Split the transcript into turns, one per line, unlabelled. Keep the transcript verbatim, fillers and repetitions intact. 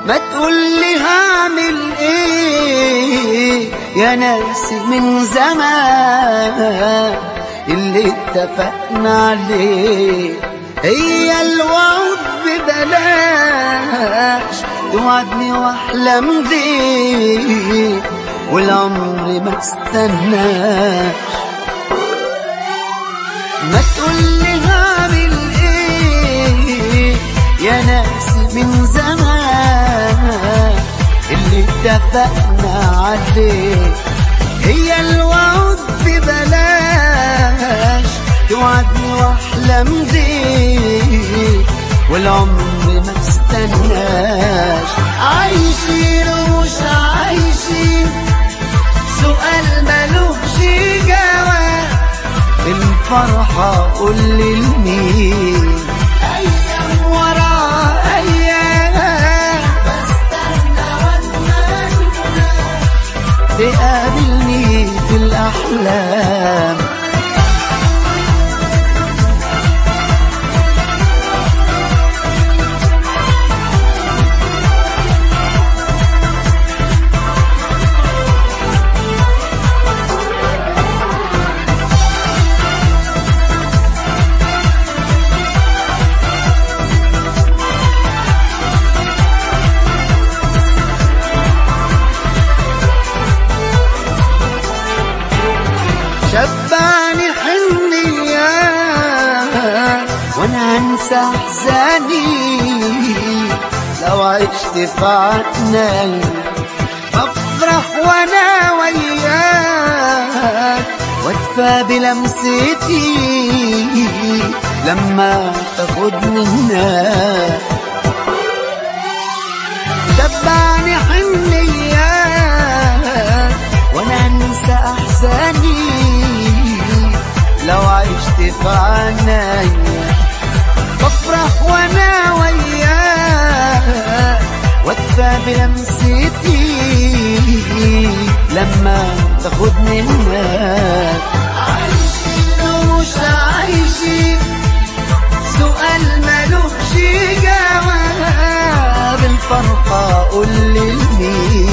ما تقولي هعمل ايه يا ناس من زمان اللي اتفقنا عليه. هي الوعود ببلاش توعدني واحلم بيه والعمر ما استناش. ما تقولي هعمل ايه يا ناس من زمان اللي اتفقنا عليه. هي الوعود ببلاش توعدني واحلم بيه والعمر ما استناش. عايشين ومش عايشين سؤال ملوش جواب. الفرحة قول لي لمين؟ أيام ورا أيام بستنى وأتمنى تقابلني في الأحلام. شبعني حنية وانا انسى احزاني لو عشت في عناي. بفرح وانا وياك وادفى بلمستي لما تاخدني هناك. شبعني حنية وانا انسى احزاني لو عشت في عناي. بفرح وانا وياك وادفى بلمستي لما تاخدني هناك. عايشين ومش عايشين سؤال ملوش جواب. الفرحة قول لي لمين؟